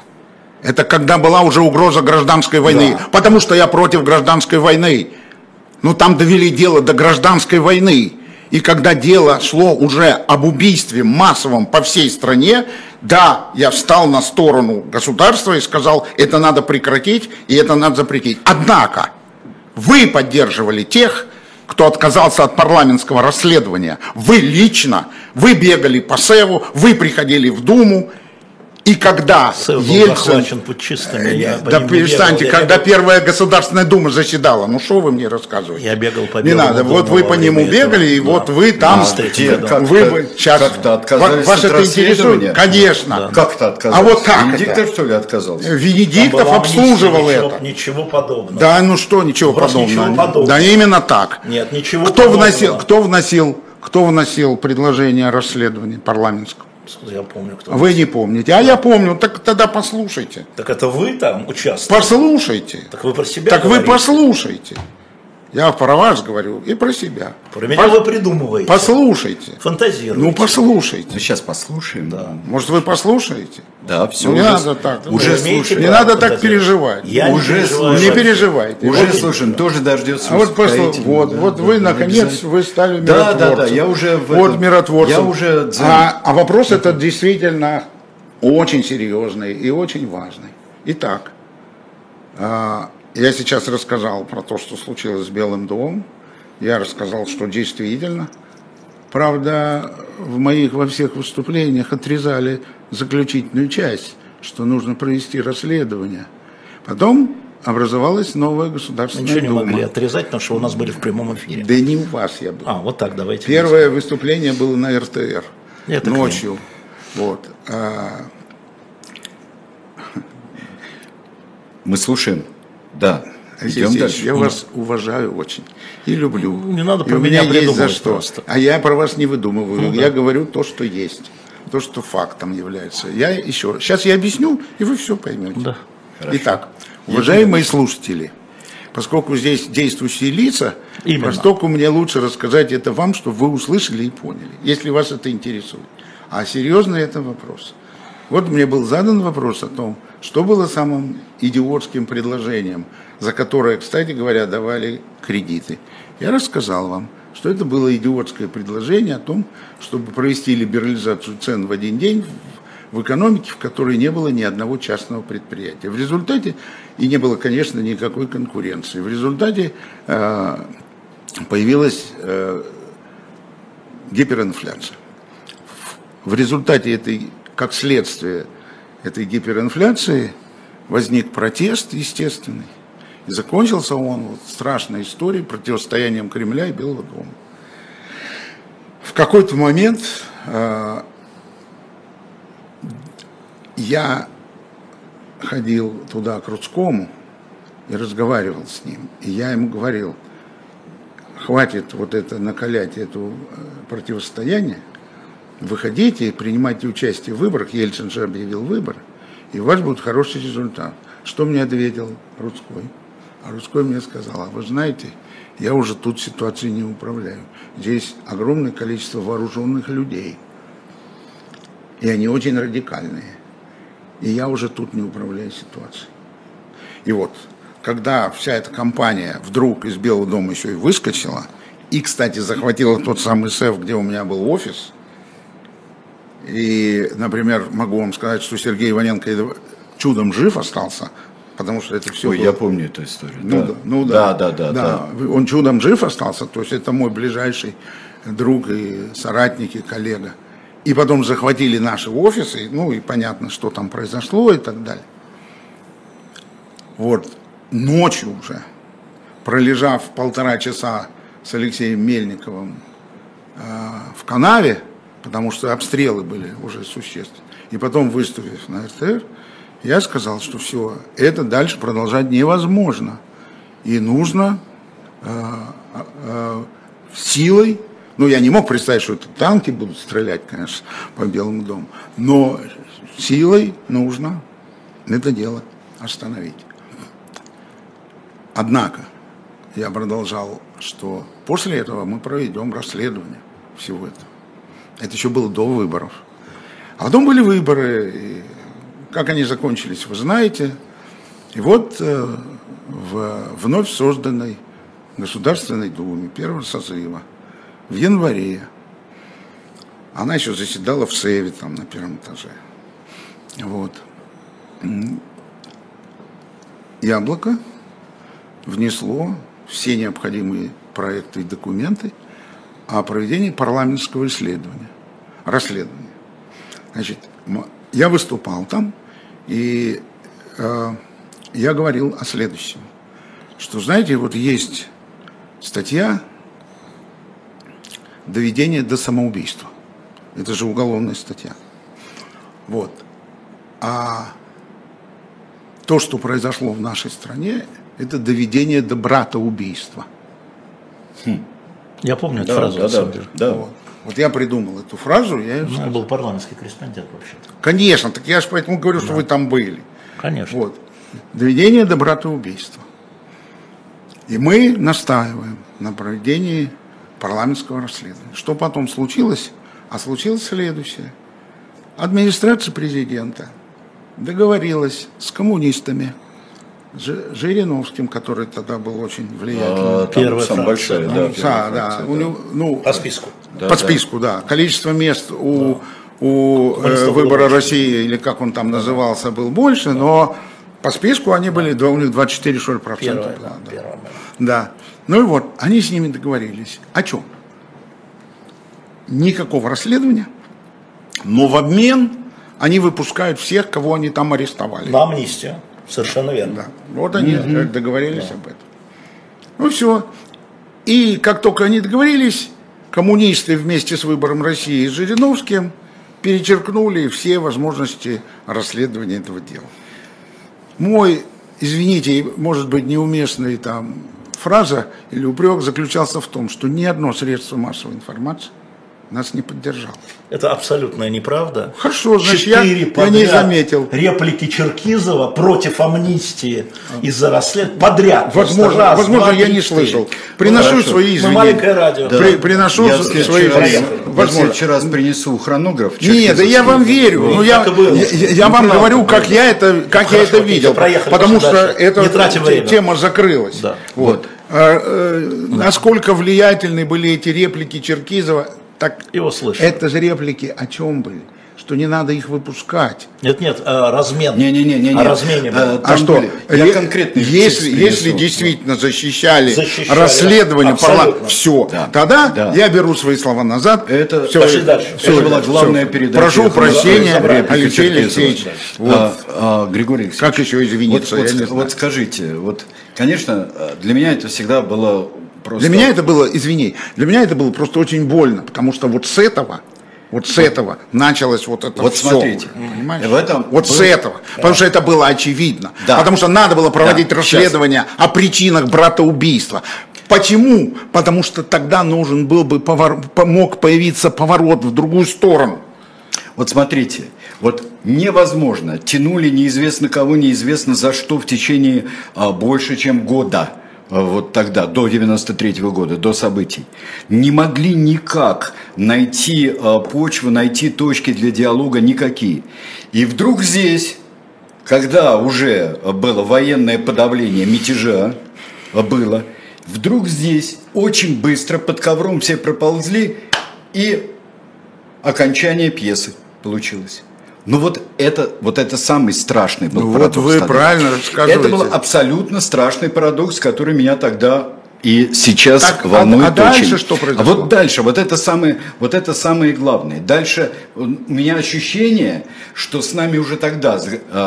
Это когда была уже угроза гражданской войны, да. Потому что я против гражданской войны. Но там довели дело до гражданской войны. И когда дело шло уже об убийстве массовом по всей стране, да, я встал на сторону государства и сказал: это надо прекратить и это надо запретить. Однако вы поддерживали тех, кто отказался от парламентского расследования. Вы лично, вы бегали по СЭВу, вы приходили в Думу И когда Сэв был Ельцин... захвачен путчистами, я по Да ним перестаньте, бегал, когда бегал, первая Государственная Дума заседала, ну что вы мне рассказываете? Я бегал по Не Белому надо, дому вот вы во по нему время бегали, этого, и да. вот вы там... А где? Как-то, Вы бы сейчас... как-то отказались Вас от это интересует? расследования? Конечно. Да. Как-то отказался? А вот как Венедиктов, это? что ли, отказался? Там Венедиктов была обслуживал амнистия, это. Ничего, ничего подобного. Да, ну что, ничего Просто подобного. ничего подобного. Да именно так. Нет, ничего Кто подобного. вносил, кто вносил, кто вносил предложение о расследовании парламентском? Я помню, кто. Вы не помните. А я помню, так тогда послушайте. Так это вы там участвовали? Послушайте. Так вы про себя Так вы говорите. послушайте. Я про вас говорю и про себя. Про меня вы придумываете. Послушайте. Фантазируете. Ну, послушайте. Ну, сейчас послушаем. Да, Может, вы послушаете? да все. Ну, не уже, надо так. Уже Вы имеете слушаем. Не право надо так фантазировать. переживать. Я Уже не переживаю. Не слушаем. переживайте. Уже Вот- слушаем, тоже дождется. А вот, послу- успокоительного, вот, да, вот да, вы, да, наконец, обязательно. вы стали Да, миротворцем. да, да, я уже в Вот этом- миротворцем. я уже дзен. а, а вопрос этот действительно очень серьезный и очень важный. Итак, а, я сейчас рассказал про то, что случилось с Белым домом. Я рассказал, что действительно. Правда, в моих во всех выступлениях отрезали заключительную часть, что нужно провести расследование. Потом образовалась новая Государственная Ничего не Дума. могли отрезать, потому что у нас были в прямом эфире. Да не у вас я был. А, вот так, давайте. Первое выступление было на эр тэ эр. Это к ночью. Вот. А, Мы слушаем. Да. Алексей Идем Алексеевич, дальше. я вас уважаю очень и люблю. Не надо И про у меня есть за придумывать что. просто. А я про вас не выдумываю. Ну, я да. говорю то, что есть. То, что фактом является. Я еще. Сейчас я объясню, и вы все поймете. Да. Итак, уважаемые слушатели, поскольку здесь действующие лица, Именно. поскольку мне лучше рассказать это вам, чтобы вы услышали и поняли, если вас это интересует. А серьезный это вопрос. Вот мне был задан вопрос о том, что было самым идиотским предложением, за которое, кстати говоря, давали кредиты. Я рассказал вам, что это было идиотское предложение о том, чтобы провести либерализацию цен в один день в экономике, в которой не было ни одного частного предприятия. В результате, и не было, конечно, никакой конкуренции, в результате э, появилась э, гиперинфляция. В результате этой, как следствие этой гиперинфляции, возник протест естественный. И закончился он вот, страшной историей, противостоянием Кремля и Белого дома. В какой-то момент э, я ходил туда к Рудскому и разговаривал с ним. И я ему говорил, хватит вот это накалять, это противостояние, выходите и принимайте участие в выборах, Ельцин же объявил выборы, и у вас будет хороший результат. Что мне ответил Рудской? А Рудской мне сказал, а вы знаете, я уже тут ситуацией не управляю. Здесь огромное количество вооруженных людей, и они очень радикальные. И я уже тут не управляю ситуацией. И вот, когда вся эта компания вдруг из Белого дома еще и выскочила, и, кстати, захватила тот самый СЭФ, где у меня был офис, и, например, могу вам сказать, что Сергей Иваненко чудом жив остался, потому что это все Ой, было... я помню эту историю. Ну, да. да, ну да, Да, да, да, да. Он чудом жив остался, то есть это мой ближайший друг и соратник, и коллега. И потом захватили наши офисы, ну и понятно, что там произошло и так далее. Вот, ночью уже, пролежав полтора часа с Алексеем Мельниковым э, в канаве, потому что обстрелы были уже существенны, и потом выступив на эр тэ эр, я сказал, что все, это дальше продолжать невозможно. И нужно э, э, силой, ну я не мог представить, что это танки будут стрелять, конечно, по Белому дому, но силой нужно это дело остановить. Однако, я продолжал, что после этого мы проведем расследование всего этого. Это еще было до выборов. А потом были выборы, и как они закончились, вы знаете. И вот э, в вновь созданной Государственной Думе первого созыва в январе, она еще заседала в СЭВе там на первом этаже. Вот. Яблоко внесло все необходимые проекты и документы о проведении парламентского исследования, расследования. Значит, я выступал там, и э, я говорил о следующем, что, знаете, вот есть статья «Доведение до самоубийства». Это же уголовная статья. Вот. А то, что произошло в нашей стране, это доведение до братоубийства. Хм. Я помню эту да, фразу. Да, да, да. Вот. Вот я придумал эту фразу. Я ее ну, я был парламентский корреспондент вообще-то. Конечно, так я же поэтому говорю, да. что вы там были. Конечно. Вот. Доведение до братоубийства. И мы настаиваем на проведении парламентского расследования. Что потом случилось? А случилось следующее. Администрация президента договорилась с коммунистами, с Жириновским, который тогда был очень влиятельным. А, Первая самая большая, да. Да, да. У него, ну, по списку. Да, по списку, да. да. Количество мест у, да. у э, выбора России, или как он там назывался, был больше, но по списку они были, да, у них двадцать четыре что ли, процента. Первая, да, да. Первая. да. Ну и вот, они с ними договорились. О чем? Никакого расследования, но в обмен они выпускают всех, кого они там арестовали. На амнистию. Совершенно верно. Да. Вот они mm-hmm. договорились да. об этом. Ну все. И как только они договорились, коммунисты вместе с выбором России и Жириновским перечеркнули все возможности расследования этого дела. Мой, извините, может быть неуместная там фраза или упрек заключался в том, что ни одно средство массовой информации нас не поддержало. Это абсолютная неправда. Хорошо, значит, я, я не заметил. Реплики Черкизова против амнистии из-за расследования подряд. Возможно, раз, возможно два, я не слышал. Приношу Хорошо. свои извинения. Мы маленькое радио. Да. При, приношу я свои извинения. В следующий раз принесу хронограф. Нет, да я вам верю. Ну, я я, я вам правда, говорю, как я это, как Хорошо, я это видел. Потому что эта тема закрылась. Да. Вот. А, э, насколько влиятельны были эти реплики Черкизова, так его слышали. Это же реплики о чем были? Что не надо их выпускать. Нет, нет, размен. Не, не, не, не. О размене. А, а что? Я конкретно. Если, если действительно защищали, защищали расследование парламента, все, да. тогда да. я беру свои слова назад. Это, все, пошли дальше. Все, это была главная все. передача. Прошу прощения, Алексей Алексеевич. Вот. А, а, Григорий Алексеевич. Как еще извиниться? Вот, вот, вот скажите, вот, конечно, для меня это всегда было просто... Для меня это было, извини, для меня это было просто очень больно, потому что вот с этого... Вот с этого началось вот это вот все. Смотрите, понимаешь? В этом вот был... с этого. Потому что это было очевидно. Да. Потому что надо было проводить да. расследование Сейчас. о причинах братоубийства. Почему? Потому что тогда нужен был бы повор... мог появиться поворот в другую сторону. Вот смотрите, вот невозможно. Тянули неизвестно кого, неизвестно за что в течение а, больше, чем года. Вот тогда, до девяносто третьего года, до событий, не могли никак найти э, почву, найти точки для диалога никакие. И вдруг здесь, когда уже было военное подавление мятежа, было, вдруг здесь очень быстро под ковром все проползли, и окончание пьесы получилось. Ну вот это, вот это самый страшный был ну парадокс. Вот вы тогда. правильно рассказываете. Это был абсолютно страшный парадокс, который меня тогда и сейчас так, волнует а, а дальше очень. Что произошло? А вот дальше, вот это самое, вот это самое главное. Дальше у меня ощущение, что с нами уже тогда,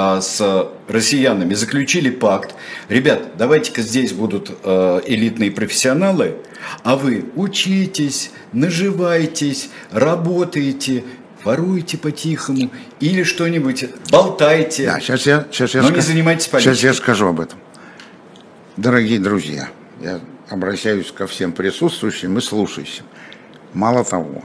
с россиянами, заключили пакт. Ребят, давайте-ка здесь будут элитные профессионалы, а вы учитесь, наживайтесь, работаете, воруйте по-тихому или что-нибудь, болтайте, да, сейчас я, сейчас я но скажу, не занимайтесь политикой. Сейчас я скажу об этом. Дорогие друзья, я обращаюсь ко всем присутствующим и слушающим. Мало того,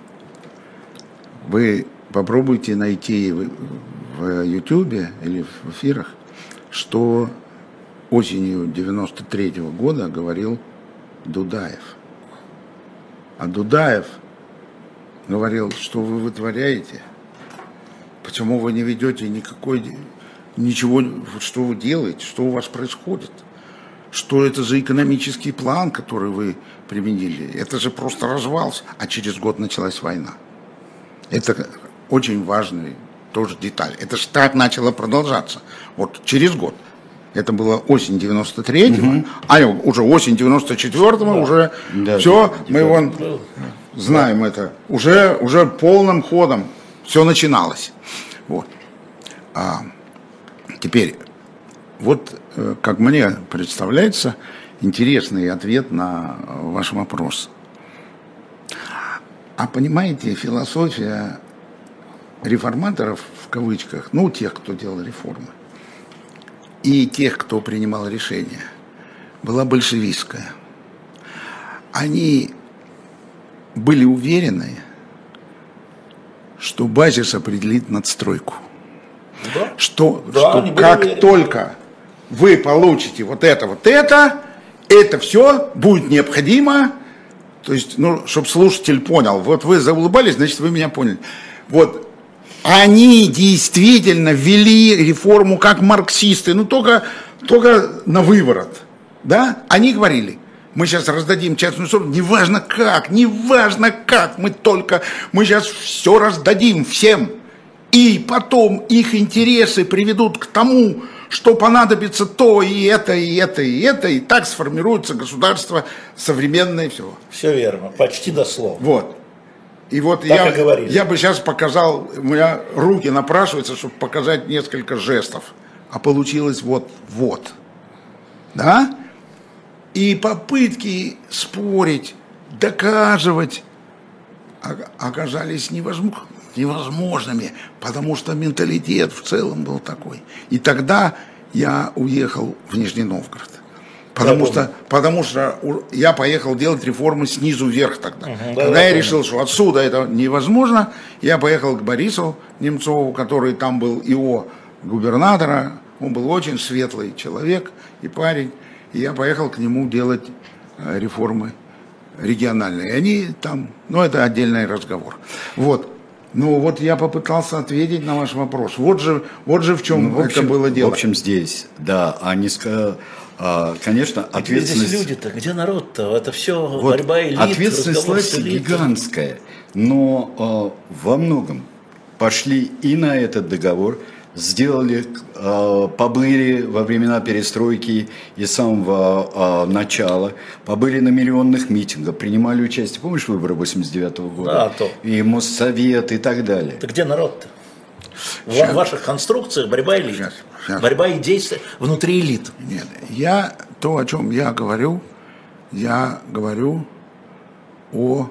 вы попробуйте найти в Ютубе или в эфирах, что осенью девяносто третьего года говорил Дудаев. А Дудаев говорил, что вы вытворяете, почему вы не ведете никакой, ничего, что вы делаете, что у вас происходит, что это за экономический план, который вы применили, это же просто развался, а через год началась война. Это очень важная тоже деталь, это же так начало продолжаться, вот через год. Это было осень девяносто третьего, угу. а уже осень девяносто четвёртого, да. уже да, все, да, мы вон знаем да. это, уже, уже полным ходом все начиналось. Вот. А теперь, вот как мне представляется, интересный ответ на ваш вопрос. А понимаете, философия реформаторов, в кавычках, ну, тех, кто делал реформы, и тех, кто принимал решения, была большевистская. Они были уверены, что базис определит надстройку. Да? Что, Да, что как уверены. только вы получите вот это, вот это, это все будет необходимо. То есть, ну, чтобы слушатель понял, вот вы заулыбались, значит, вы меня поняли. Вот, они действительно ввели реформу как марксисты, ну, только, только на выворот, да? Они говорили, мы сейчас раздадим частную собственность, неважно как, неважно как, мы только, мы сейчас все раздадим всем. И потом их интересы приведут к тому, что понадобится то, и это, и это, и это, и так сформируется государство современное, все. Все верно, почти дословно. Вот. И вот Так я, и говорили. я бы сейчас показал, у меня руки напрашиваются, чтобы показать несколько жестов. А получилось вот, вот. Да? И попытки спорить, доказывать оказались невозможными. невозможными, потому что менталитет в целом был такой. И тогда я уехал в Нижний Новгород. Потому что, потому что я поехал делать реформы снизу вверх тогда. Угу, Когда да, я да, решил, что отсюда это невозможно, я поехал к Борису Немцову, который там был ИО губернатора. Он был очень светлый человек и парень. И я поехал к нему делать реформы региональные. И они там, ну это отдельный разговор. Вот. Ну вот я попытался ответить на ваш вопрос. Вот же, вот же в чем ну, в общем, это было дело. В общем, здесь, да, они, конечно, ответственность... Где здесь люди-то, где народ-то? Это все вот борьба элит, ответственность власти гигантская, но э, во многом пошли и на этот договор, сделали, э, побыли во времена перестройки и самого э, начала, побыли на миллионных митингах, принимали участие, помнишь выборы восемьдесят девятого года? Да, то. И Моссовет и так далее. Так где народ-то? В ваших конструкциях борьба элит. Сейчас, сейчас. Борьба и действия внутри элит. Нет, я, то, о чем я говорю, я говорю о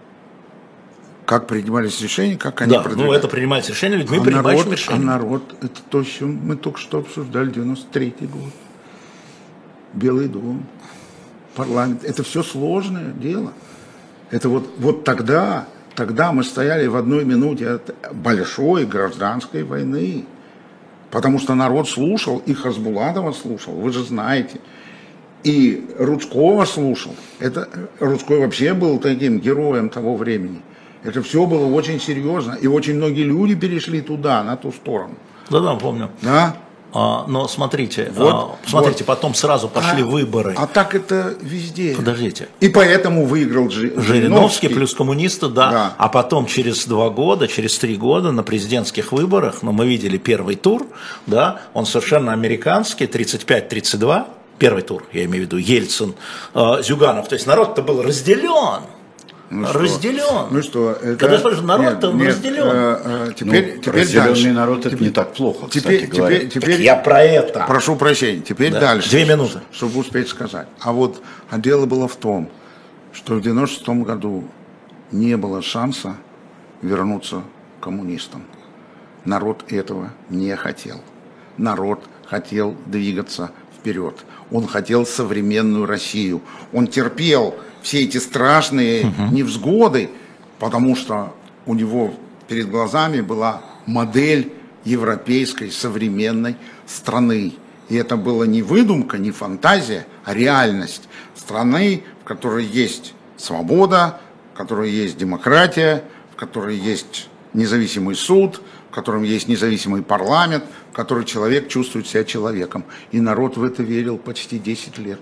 как принимались решения, как они да, продвигались. Ну, это принимались решения людьми, а принимающими народ, решения. А народ, это то, с чем мы только что обсуждали, девяносто третий год. Белый дом, парламент. Это все сложное дело. Это вот, вот тогда, тогда мы стояли в одной минуте от большой гражданской войны. Потому что народ слушал, и Хасбулатова слушал, вы же знаете. И Рудского слушал. Это, Рудской вообще был таким героем того времени. Это все было очень серьезно. И очень многие люди перешли туда, на ту сторону. Да-да, помню. Да? А, но смотрите, вот, а, смотрите, вот. потом сразу пошли а, выборы. А так это везде. Подождите. И поэтому выиграл Жи- Жириновский. Жириновский плюс коммунисты, да. да. А потом через два года, через три года на президентских выборах, ну, мы видели первый тур, да, он совершенно американский, тридцать пять тридцать два, первый тур, я имею в виду, Ельцин, э, Зюганов. То есть народ-то был разделен. Ну разделен. Ну что, это... Когда я спрашиваю, народ-то нет, разделен. Э, э, теперь, ну, теперь разделенный дальше. народ это теперь, не так плохо, теперь, кстати говоря. Теперь, теперь, я про это. Прошу прощения. Теперь да. дальше. Две минуты. Чтобы успеть сказать. А вот а дело было в том, что в девяносто шестом году не было шанса вернуться к коммунистам. Народ этого не хотел. Народ хотел двигаться вперед. Он хотел современную Россию. Он терпел все эти страшные uh-huh. невзгоды, потому что у него перед глазами была модель европейской современной страны. И это была не выдумка, не фантазия, а реальность страны, в которой есть свобода, в которой есть демократия, в которой есть независимый суд, в котором есть независимый парламент, в котором человек чувствует себя человеком. И народ в это верил почти десять лет.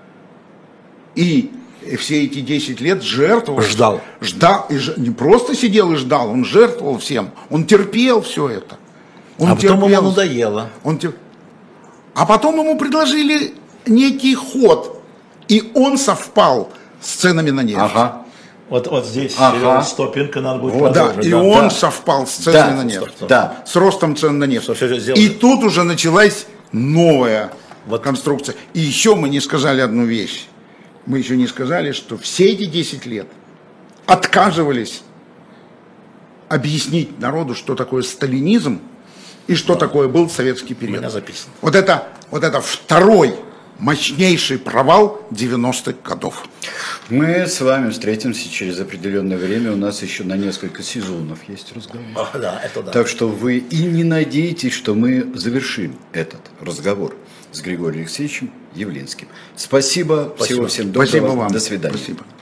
И все эти десять лет жертвовал. Ждал. Ждал. И ж... Не просто сидел и ждал, он жертвовал всем. Он терпел все это. Он а терпел. потом ему надоело. Он тер... А потом ему предложили некий ход. И он совпал с ценами на нефть. Ага. Вот, вот здесь Ага. стопинка надо будет Вот, Да, продолжить. и да. он да. совпал с ценами Да, на нефть. стоп, стоп. Да. С ростом цен на нефть. Что все сделали? И тут уже началась новая Вот. конструкция. И еще мы не сказали одну вещь. Мы еще не сказали, что все эти десять лет отказывались объяснить народу, что такое сталинизм и что такое был советский У период. меня записано. Вот это, вот это второй мощнейший провал девяностых годов. Мы с вами встретимся через определенное время. У нас еще на несколько сезонов есть разговор. А, да, это да. Так что вы и не надеетесь, что мы завершим этот разговор с Григорием Алексеевичем Явлинским. Спасибо. Спасибо. Всего всем доброго. Спасибо вам. До свидания. Спасибо.